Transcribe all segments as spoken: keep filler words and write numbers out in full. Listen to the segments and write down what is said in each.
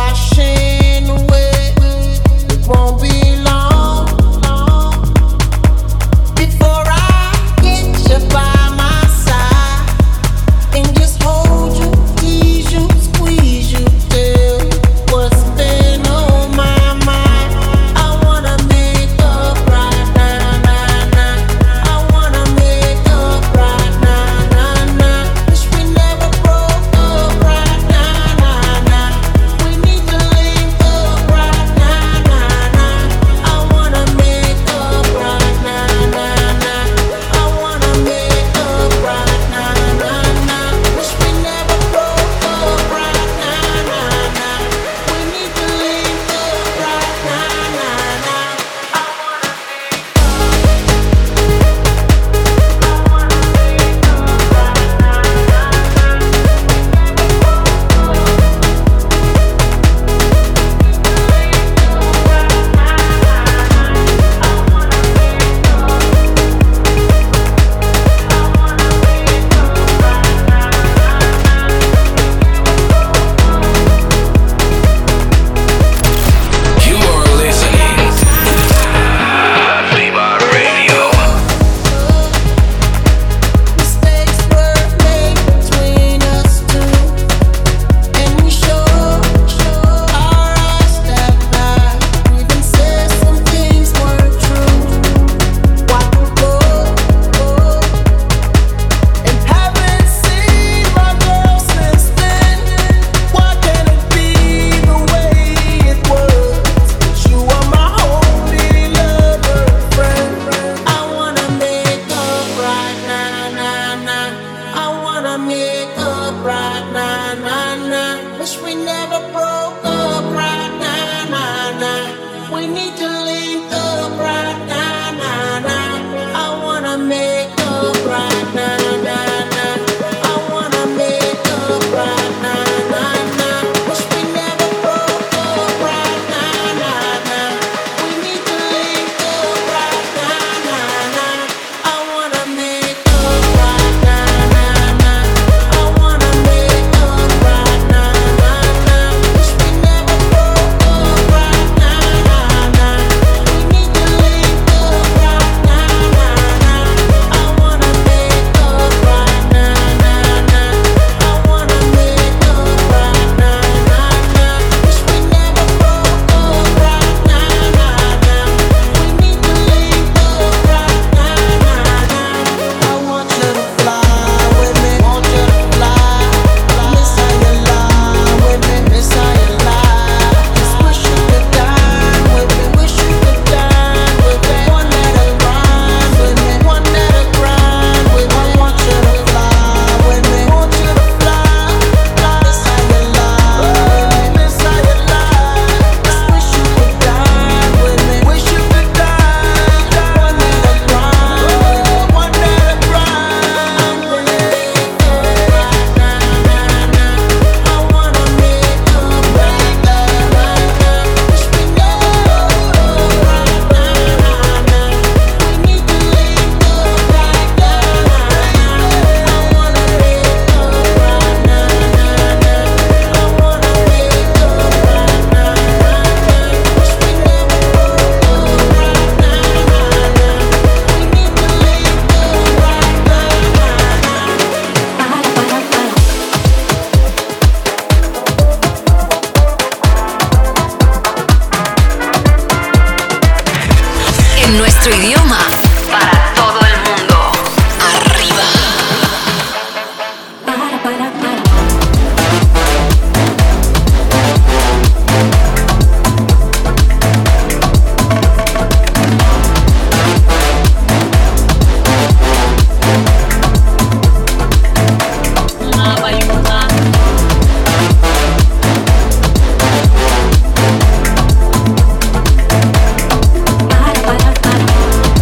nuestro idioma para todo el mundo. Arriba. Para, para, para. Para, para, para.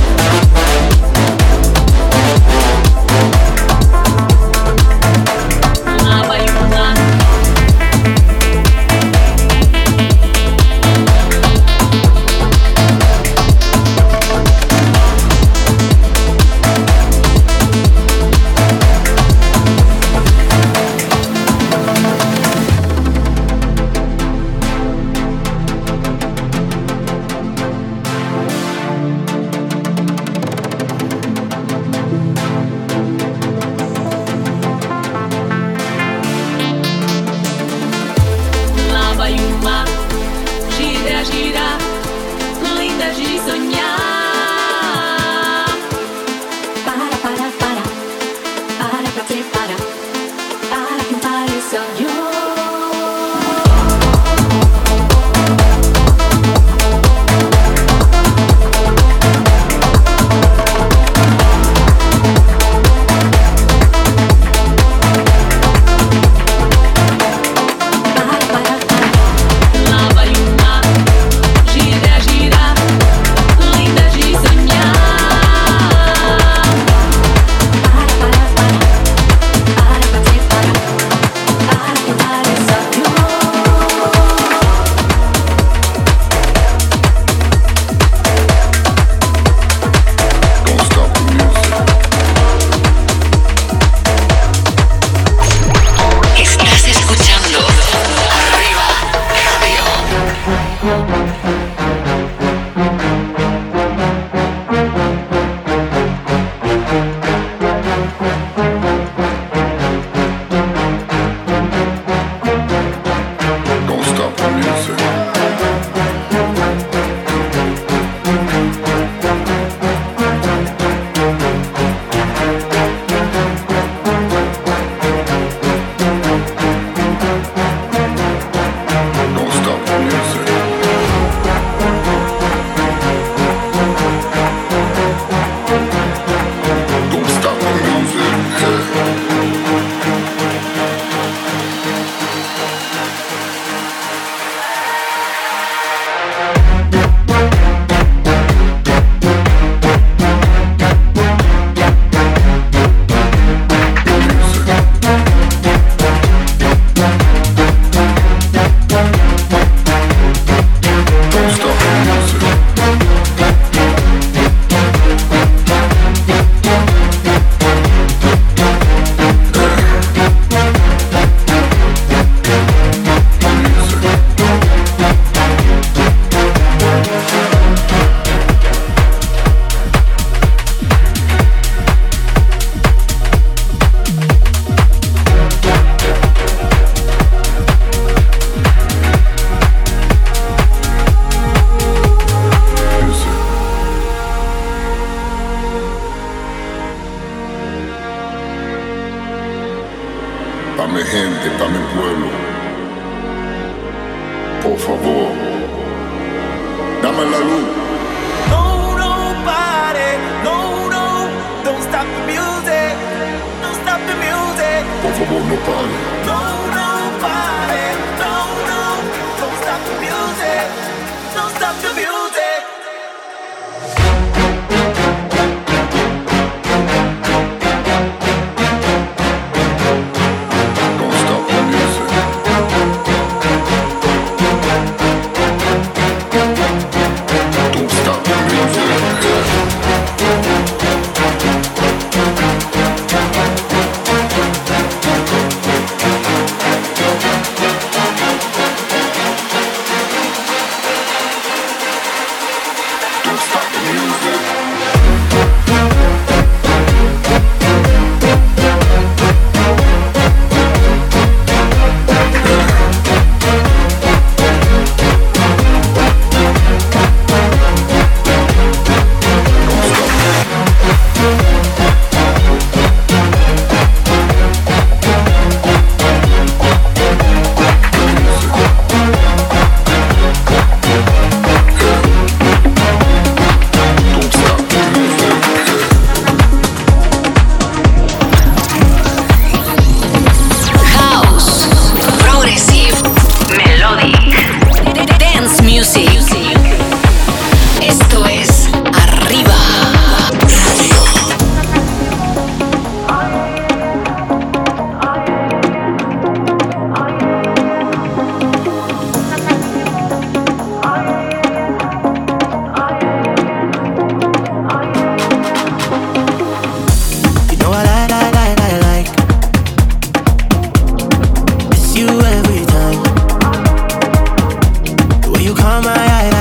you every time. The way you calm my eye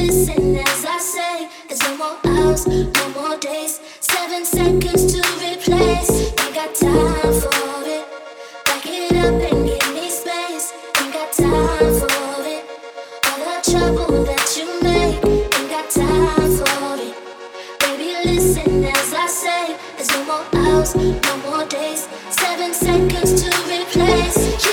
listen as I say. There's no more hours, no more days. Seven seconds to replace. Ain't got time for it. Back it up and give me space. Ain't got time for it. All the trouble that you make. Ain't got time for it. Baby, listen as I say. There's no more hours, no more days. Seven seconds to replace you.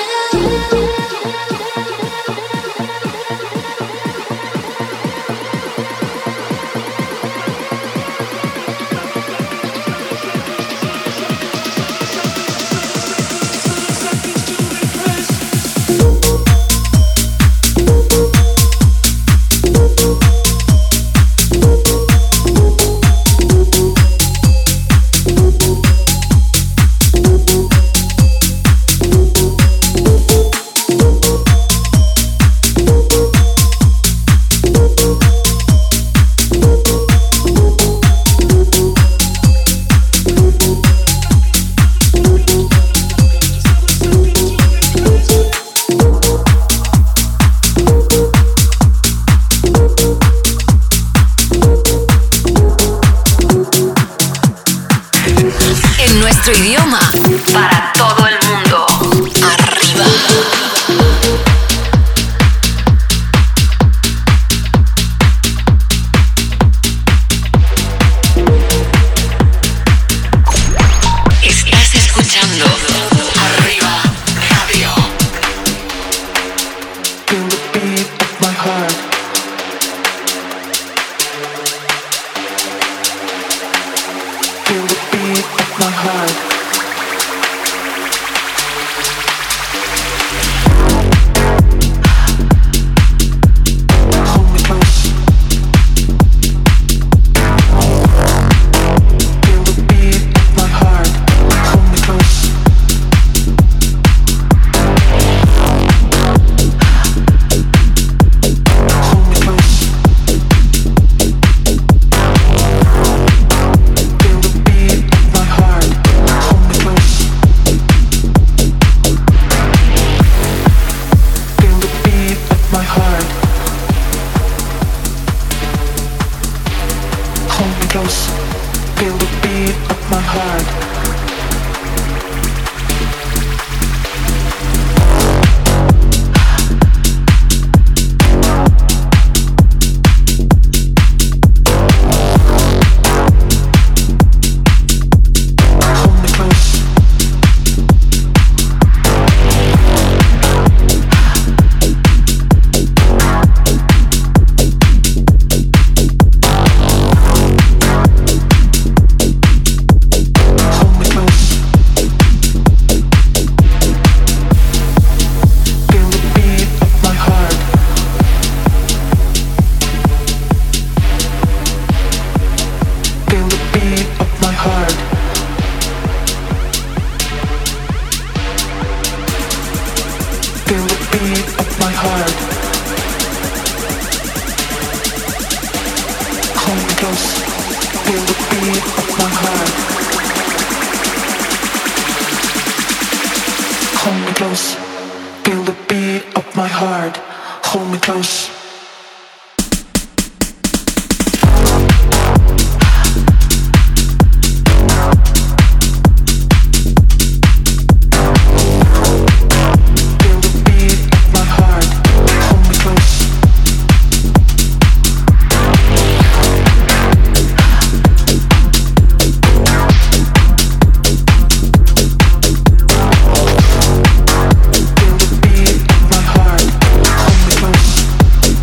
Idioma para todo el mundo. Arriba. Estás escuchando Arriba Radio. Feel the beat of my heart. Feel the beat of my heart. Feel the beat of my heart. Hold me close.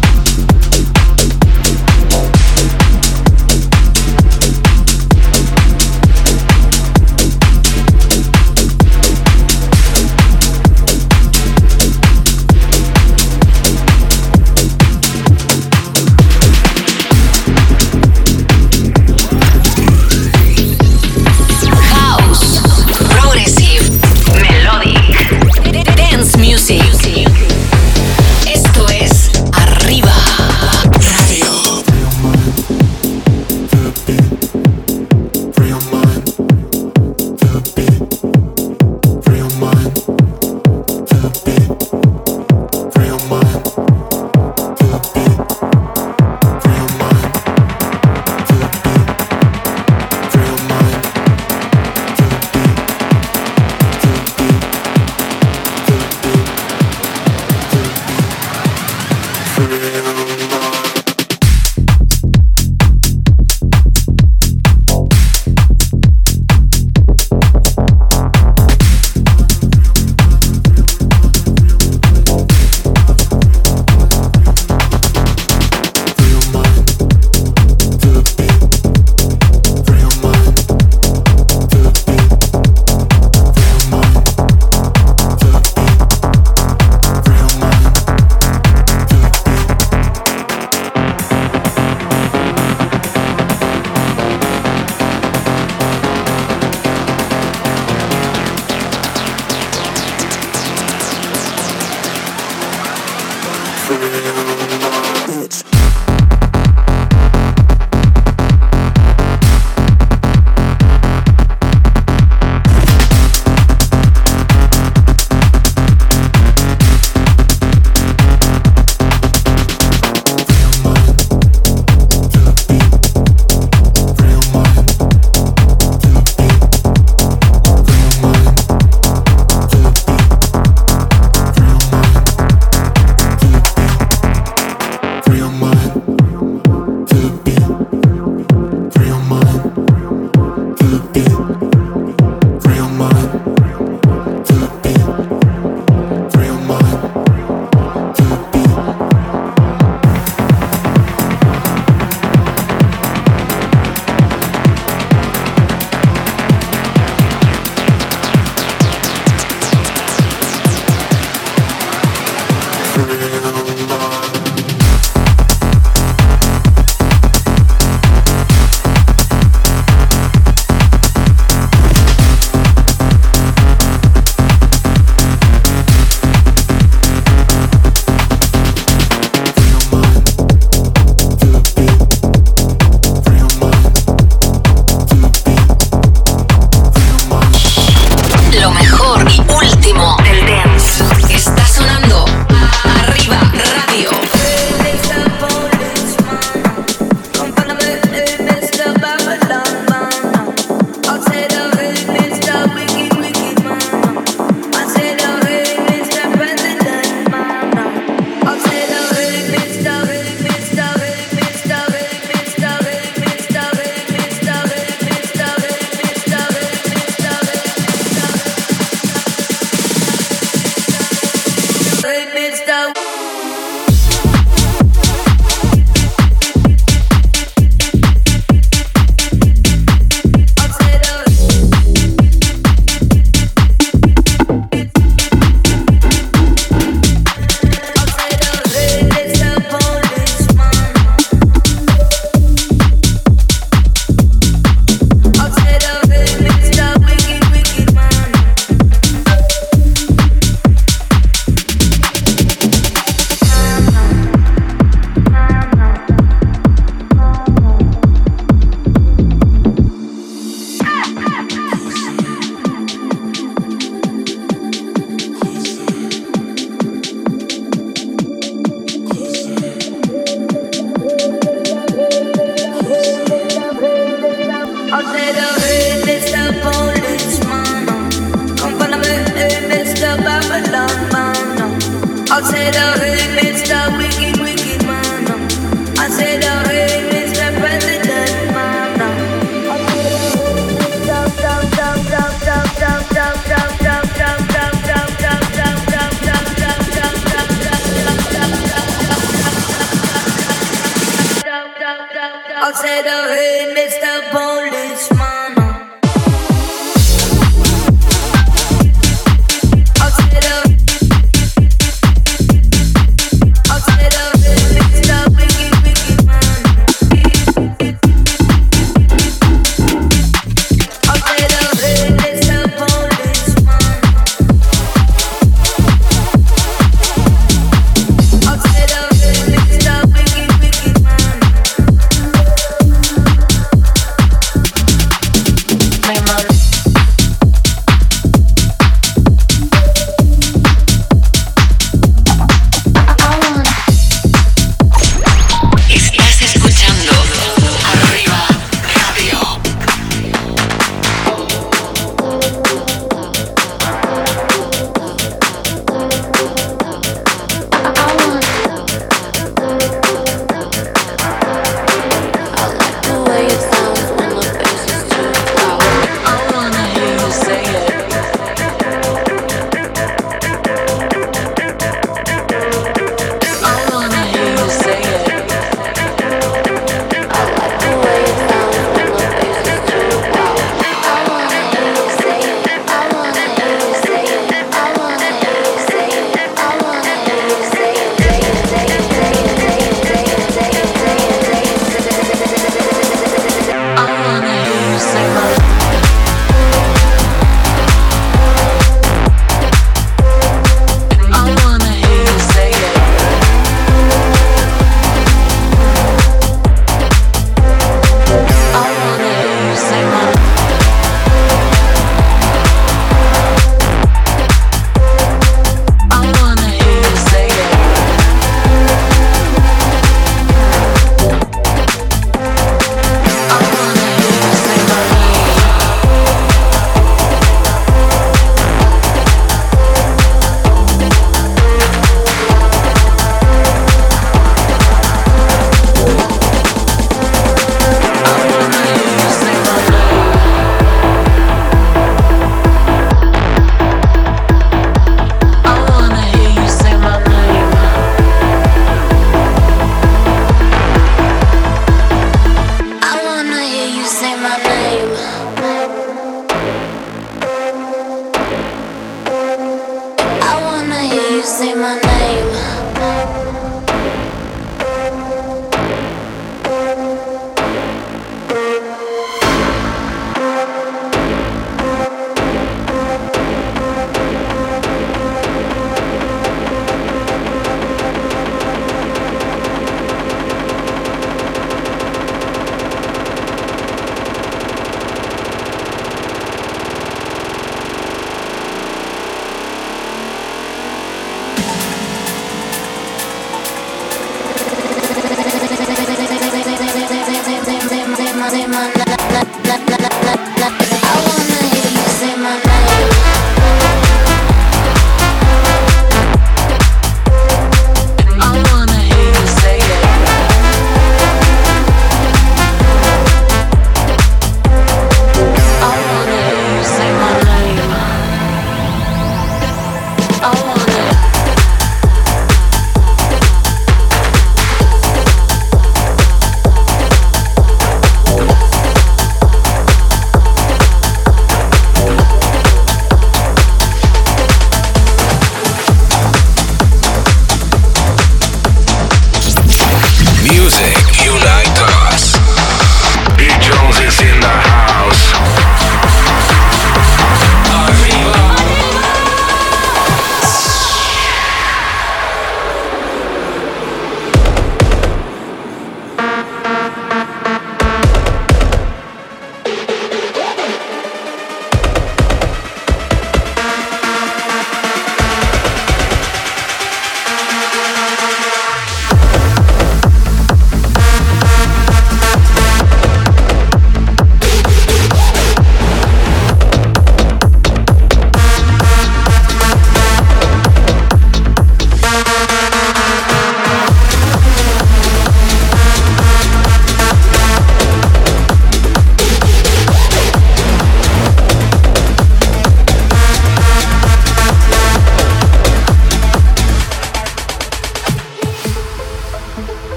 I said, oh, hey, mister Wicked, Wicked Man. I said, oh, hey, mister President Man. Down, down, down, down, down, down, down, down, down, down, down, down, down, down, down, down, down, down, down, I said, oh, hey, mister Policeman.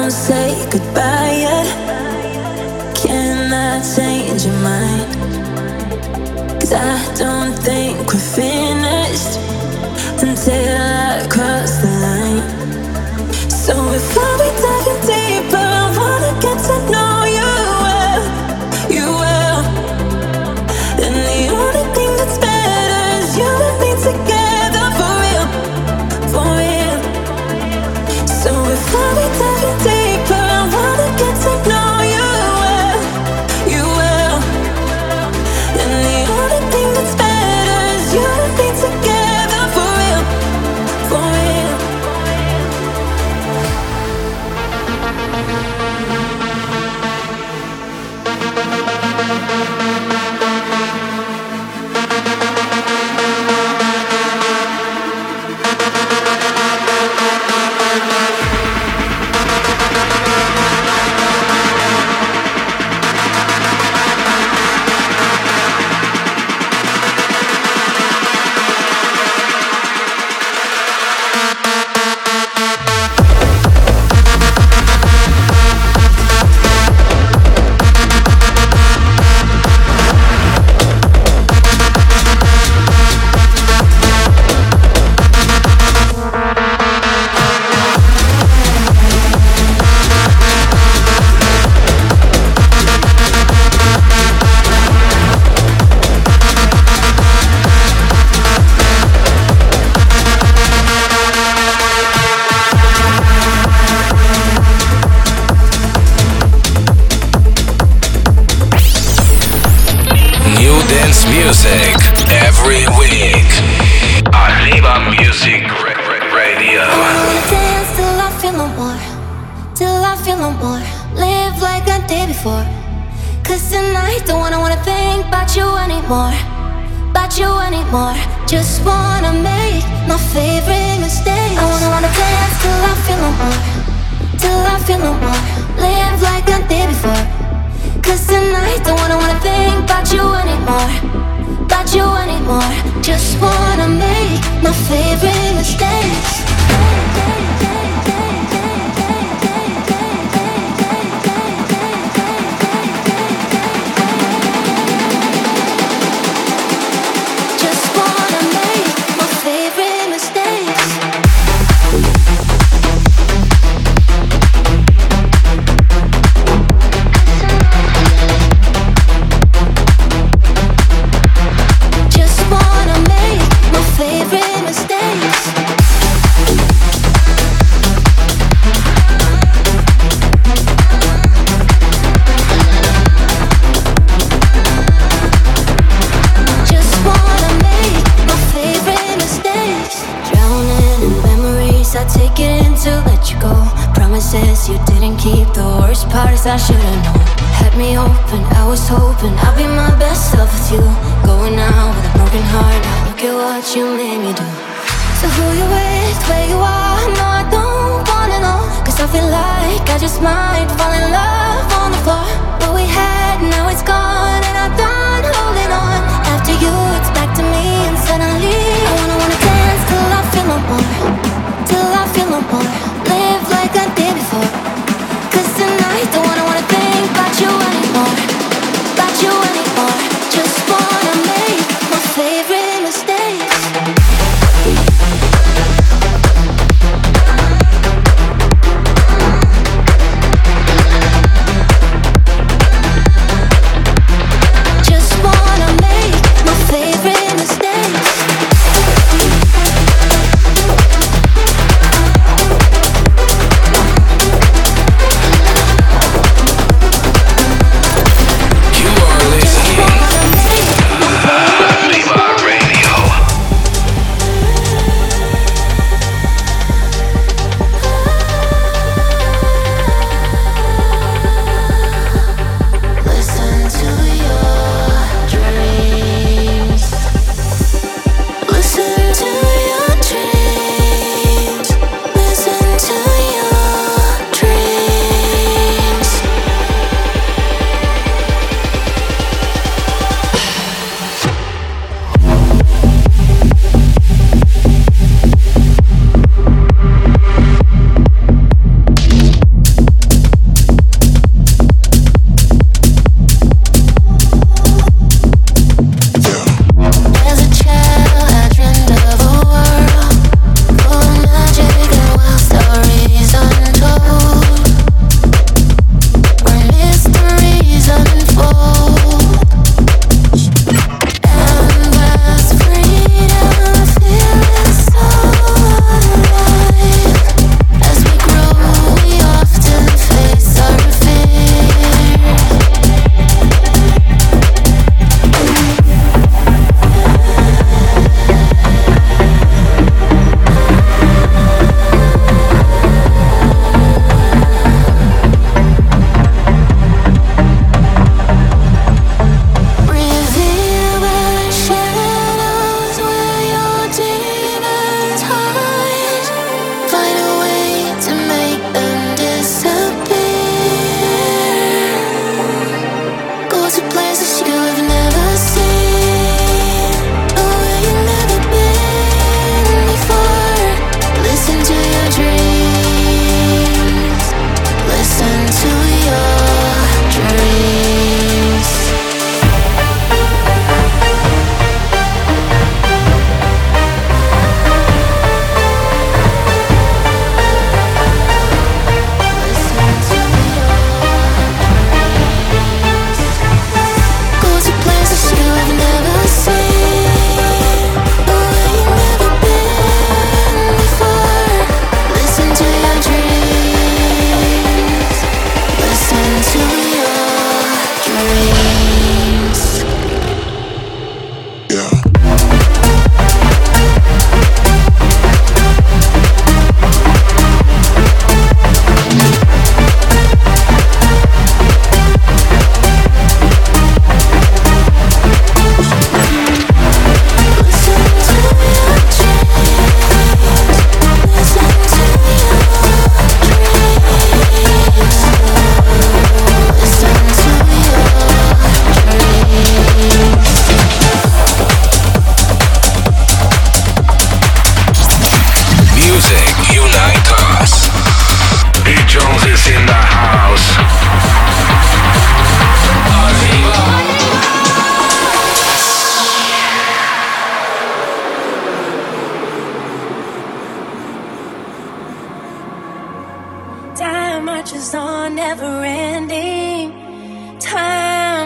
don't say goodbye yet. Can I change your mind? 'Cause I don't think we're finished until I cross the line. So before we dive in deeper, I wanna get to know you well, you well. And the only thing that's better is you and me together for real, for real. So before we dive in deeper, I wanna get to know you well, you well. And the only thing that's better is you and me together for real, for real. Music every week. Arriba Music ra- ra- Radio. Dance till I feel no more, till I feel no more. Live like I did before. 'Cause tonight don't wanna wanna think about you anymore, about you anymore. Just wanna make my favorite mistake. I wanna wanna dance till I feel no more, till I feel no more. Live like I did before. 'Cause tonight don't wanna wanna think about you anymore, about you anymore. Just wanna make my favorite mistakes. Just wanna make my favorite mistakes. Just wanna make my favorite mistakes. Just wanna make my favorite mistakes. Drowning in memories, I take it in to let you go. Promises you didn't keep, the worst part is I should've known. Had me open, I was hoping I'll be my best self with you. Going out with a broken heart, now look at what you made me do. So who you with, where you are, no I don't wanna know. 'Cause I feel like I just might fall in love on the floor. What we had, now it's gone, and I'm done holding on. After you, it's back to me, and suddenly I wanna wanna dance till I feel no more, till I feel no more. Live like I did before. 'Cause tonight don't wanna wanna think about you anymore, about you anymore. Just wanna make my favorite mistakes.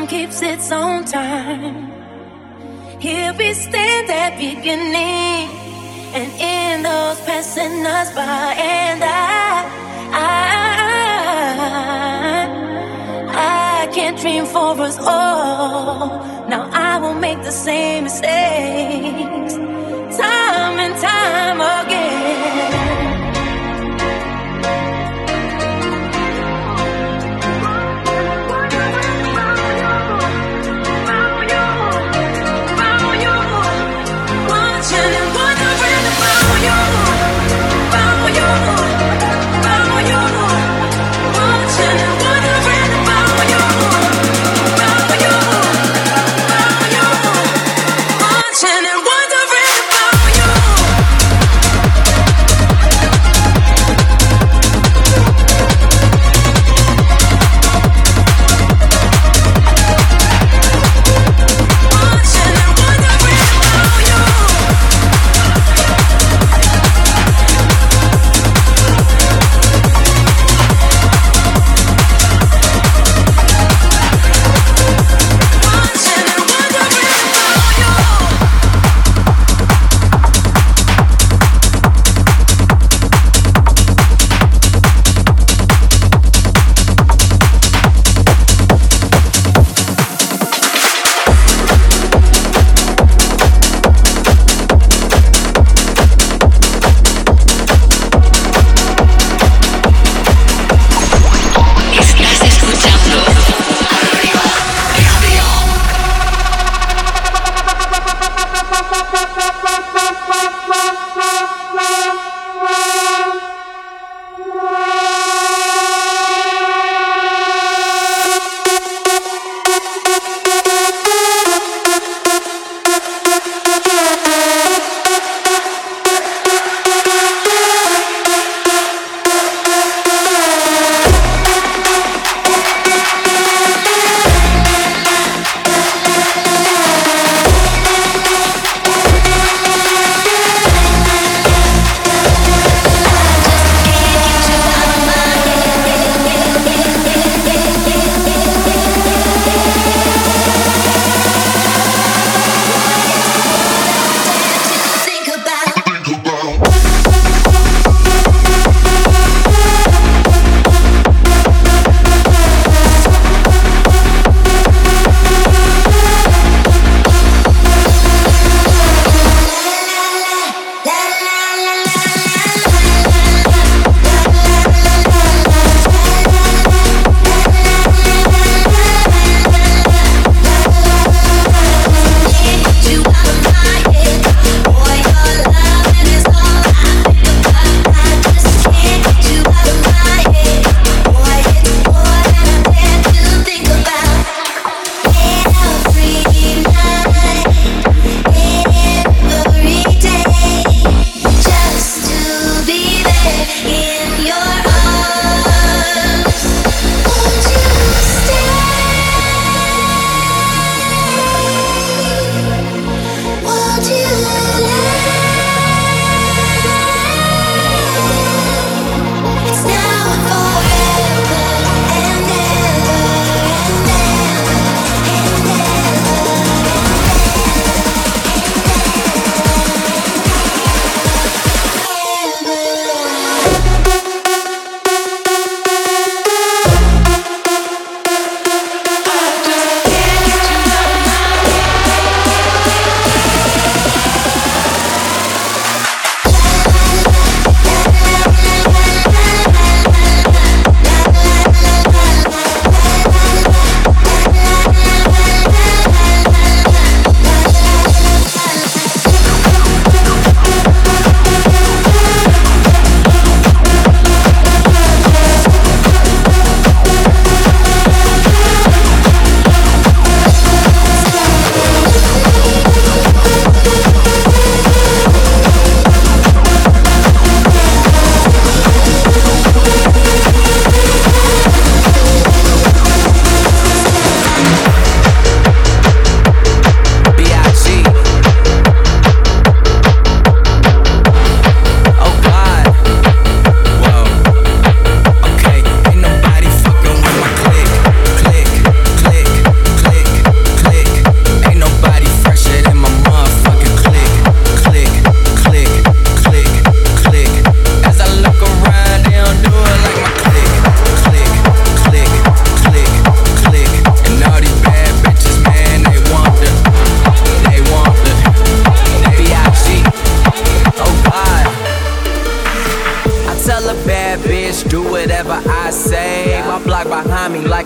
keeps its own time. Here we stand at beginning, and in those passing us by, and I, I, I can't dream for us all. Now I won't make the same mistakes, time and time again. And wondering about you.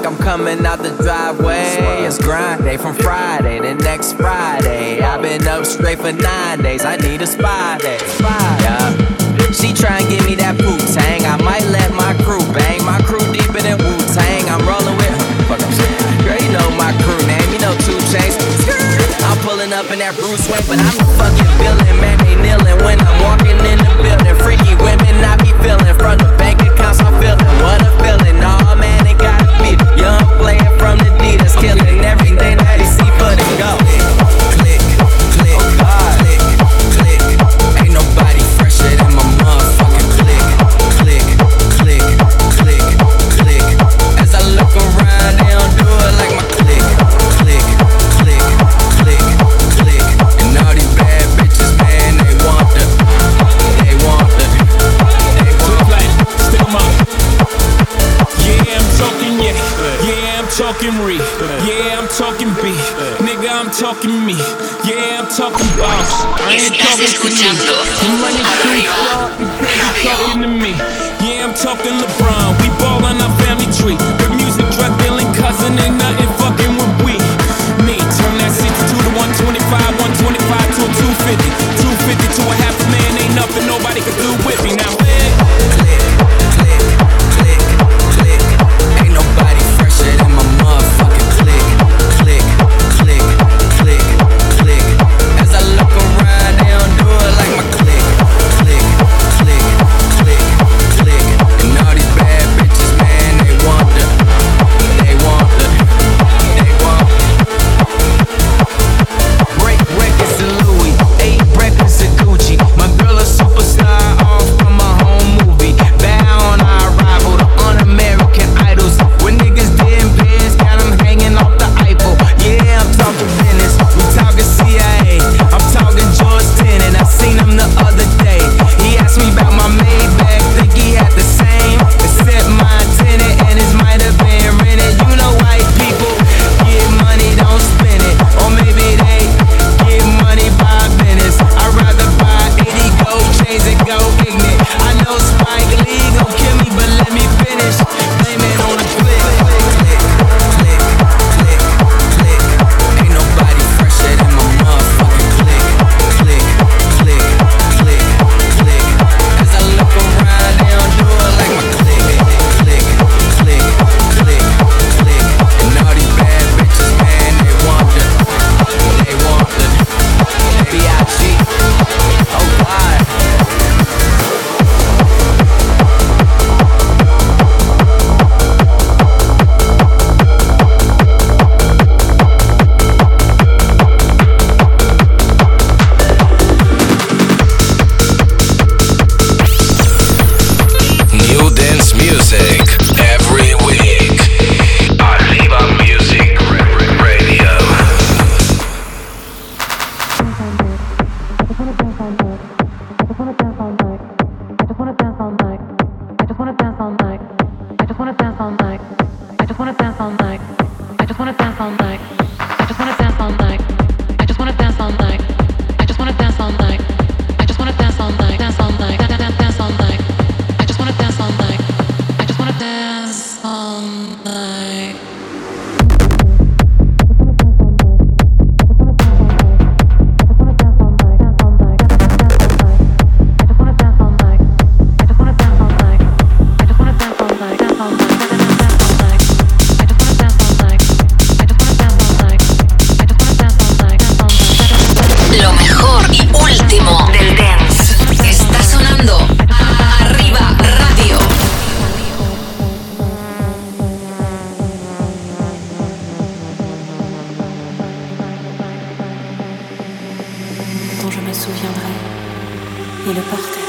like I'm coming out the driveway. It's grind day from Friday to next Friday. I've been up straight for nine days. I need a spy day. Yeah. She try and give me that Wu-Tang. I might let my crew bang. My crew deeper than Wu-Tang. I'm rolling with fuck I'm saying. Girl, you know my crew name. You know two Chainz. I'm pulling up in that Bruce Wayne, but I'm the fucking villain. Man, they kneeling when I'm walking in the building. Freaky women I be feeling. From the bank accounts I'm feeling. What a feeling. Nah, man, it gotta be the young player from the D that's killing everything that he see for the go. Click, click, oh God. Click, click. Ain't nobody fresher than my motherfucking click. Click, click, click, click. As I look around, they don't do it like my click. Click, click, click, click. And all these bad bitches, man, they want the, they want the, they want the. Still my, yeah, I'm talking, yeah, yeah, I'm talking re, yeah, I'm talking B, nigga, I'm talking me, yeah, I'm talking boss. I ain't talking to you. You money too short, you talking to me. Yeah, I'm talking LeBron. We ball on our family tree. The music, drug dealing cousin, ain't nothing fucking with we. Me, turn that sixty-two to one twenty-five, one twenty-five to a two fifty, two fifty to a half a man. Ain't nothing nobody can do with me now. Click, click, click, click, click. Ain't nobody fresher than my motherfucking click. Click, click, click, click. As I look around, they don't do it like my click. Click, click, click, click. And all these bad bitches, man, they want the, they want the, they want. Break records to Louis, eight records to Gucci. My girl a superstar, all from my home movie. Bow on our rival, the un-American idols. When niggas dead in beds, got them hanging off the Eiffel. Yeah, I'm talking business, we talking C I A. I'm talking George Tenet, I seen him the other day. He asked me about my Maybach, think he had the same, except my tenant and his might have been rented. You know white people get money, don't spend it. Or maybe they get money by business. I'd rather buy eighty gold chains and go ignorant. I know Spike Lee gon' kill me, but let me finish. Blame it on the click. Click, click, click, click. Ain't nobody fresher than my motherfucking click. Click, click, click, click. As I look around, they don't do it like my click. Click, click, click, click. And all these bad bitches, man, they want the, they want the B I G. Oh God. New dance music every week. Arriba Music Radio. Lo mejor y último del dance está sonando Arriba Radio. Dont je me souviendrai et le porter.